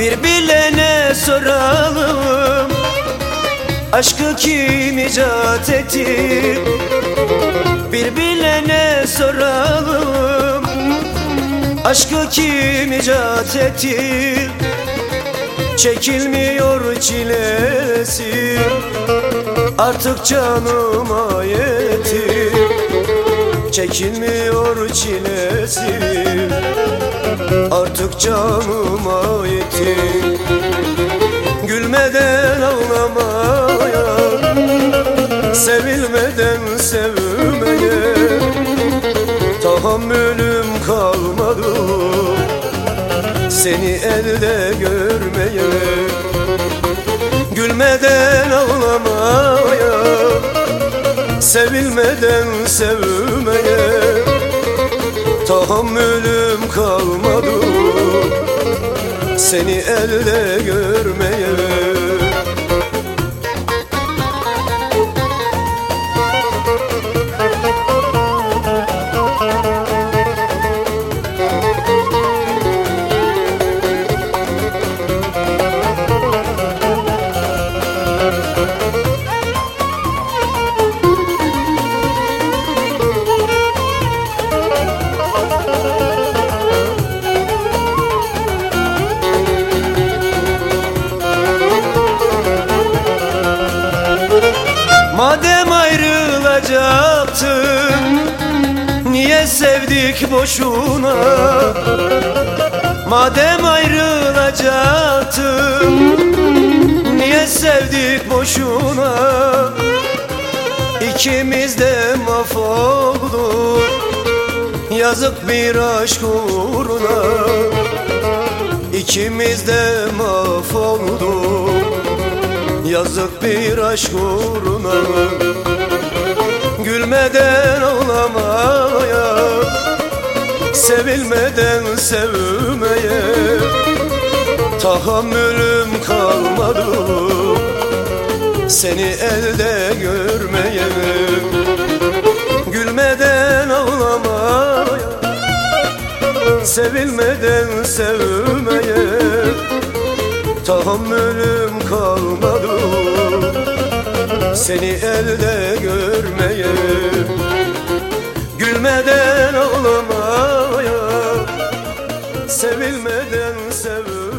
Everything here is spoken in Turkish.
Bir bilene soralım, aşkı kim icat etti? Bir bilene soralım, aşkı kim icat etti? Çekilmiyor çilesi, artık canıma yetti. Çekilmiyor çilesi, artık canıma yetti. Gülmeden ağlamaya, sevilmeden sevmeye tahammülüm kalmadı, seni elde görmeye. Gülmeden ağlamaya, sevilmeden sevmeye tahammülüm kalmadı, seni elde görmeye. Madem ayrılacaktık, niye sevdik boşuna? Madem ayrılacaktık, niye sevdik boşuna? İkimiz de mahvolduk, yazık bir aşk uğruna. İkimiz de mahvolduk, yazık bir aşk uğruna. Gülmeden ağlamaya, sevilmeden sevmeye tahammülüm kalmadı, seni elde görmeye. Gülmeden ağlamaya, sevilmeden sevmeye tahammülüm kalmadı, seni elde görmeye. Gülmeden ağlamaya, sevilmeden sevmeye